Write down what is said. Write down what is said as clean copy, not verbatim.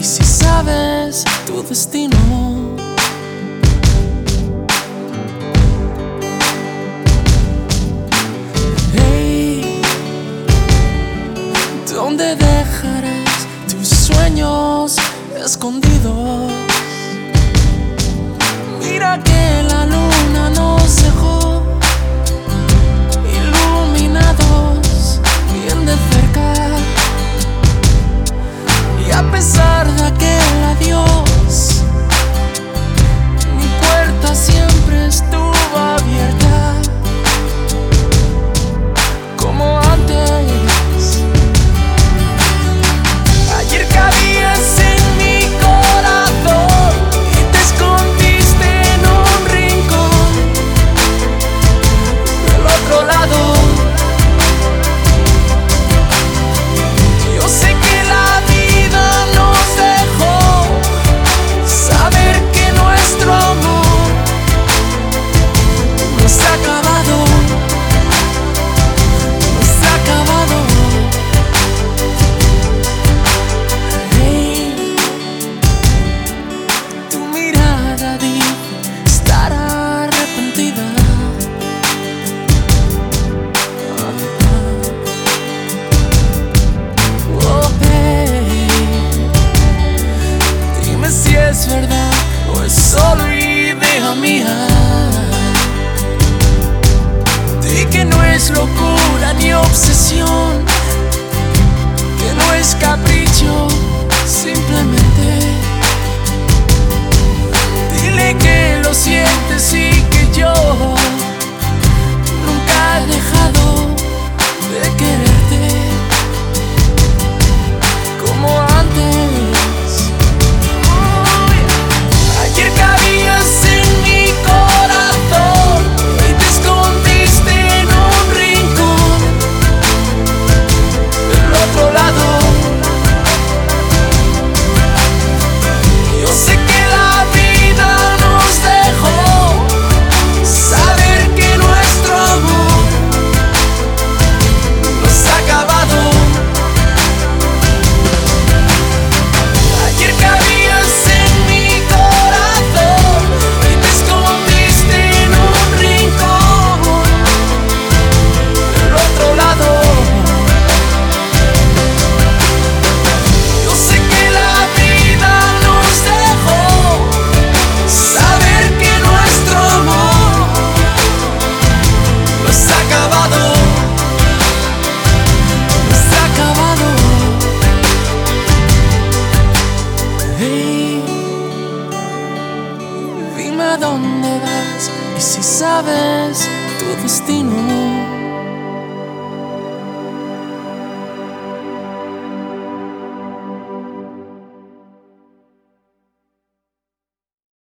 y si sabes tu destino. Hey, ¿dónde dejarás tus sueños escondidos? Mira que la luna nos dejó iluminados bien de cerca, y a pesar de aquel adiós, mi puerta siempre estuvo abierta como antes. Ayer cabías en mi corazón y te escondiste en un rincón del otro lado. Yo sé que la vida nos dejó saber que nuestro amor no se ha acabado, no se ha acabado. Hey, tu mirada dice estar arrepentida. Oh, hey, dime si es verdad o es solo idea mía. Di que no es locura ni obsesión, que no es capricho, simplemente dile que lo sientes y que yo nunca he dejado de quererte como antes. Ayer cabías en mi corazón y te escondiste en un rincón del otro lado. Yo sé que la vida nos dejó saber que nuestro amor no se ha acabado. Ayer cabías en mi corazón y te escondiste en un rincón del otro lado. Yo sé que la vida nos dejó saber que nuestro amor no se ha acabado, no se ha acabado. Hey, dime a dónde vas y si sabes tu destino.